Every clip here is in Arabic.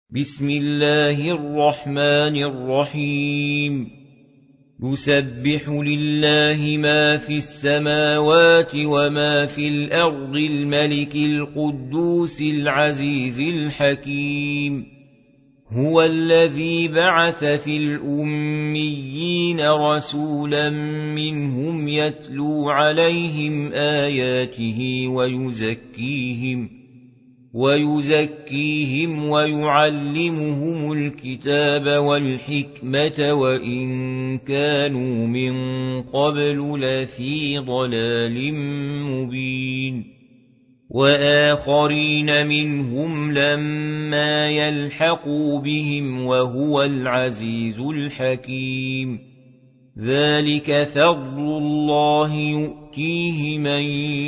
بسم الله الرحمن الرحيم يسبح لله ما في السماوات وما في الأرض الملك القدوس العزيز الحكيم هو الذي بعث في الأميين رسولا منهم يتلو عليهم آياته ويزكيهم ويعلمهم الكتاب والحكمة وإن كانوا من قبل لفي ضلال مبين وآخرين منهم لما يلحقوا بهم وهو العزيز الحكيم ذلك فضل الله يؤتيه من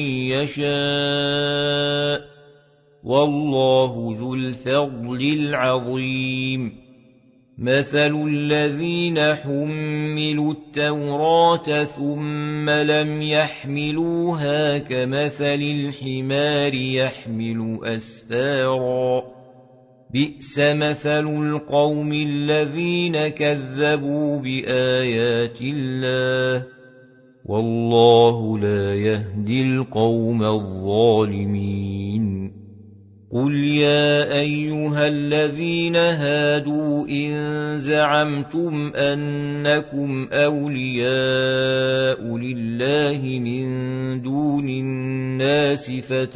يشاء والله ذو الفضل العظيم مثل الذين حملوا التوراة ثم لم يحملوها كمثل الحمار يحمل أسفارا بئس مثل القوم الذين كذبوا بآيات الله والله لا يهدي القوم الظالمين قل يا أيها الذين هادوا إن زعمتم أنكم أولياء لله من دون الناس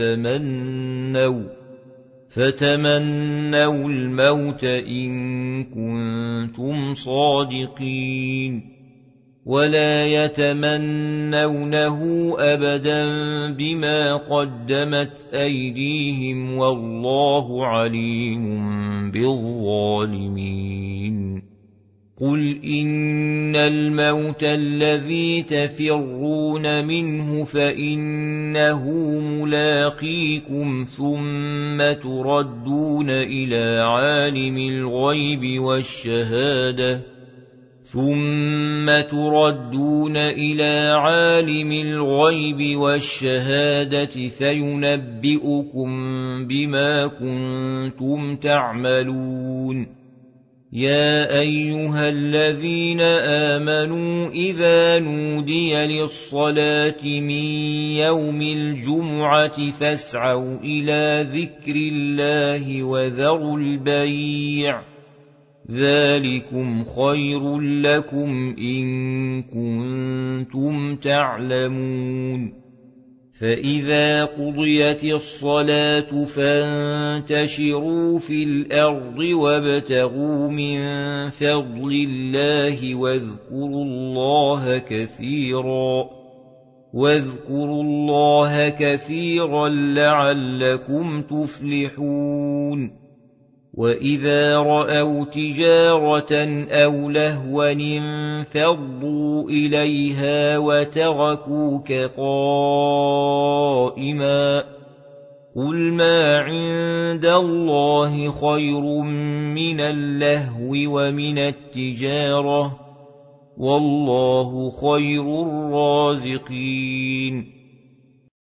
فتمنوا الموت إن كنتم صادقين ولا يتمنونه أبدا بما قدمت أيديهم والله عليم بالظالمين قل إن الموت الذي تفرون منه فإنه ملاقيكم ثم تردون إلى عالم الغيب والشهادة فينبئكم بما كنتم تعملون يا أيها الذين آمنوا إذا نودي للصلاة من يوم الجمعة فاسعوا إلى ذكر الله وذروا البيع ذلكم خير لكم إن كنتم تعلمون فإذا قضيت الصلاة فانتشروا في الأرض وابتغوا من فضل الله واذكروا الله كثيرا لعلكم تفلحون وإذا رأوا تجارة أو لهوا انفضوا إليها وتركوك قائما قل ما عند الله خير من اللهو ومن التجارة والله خير الرازقين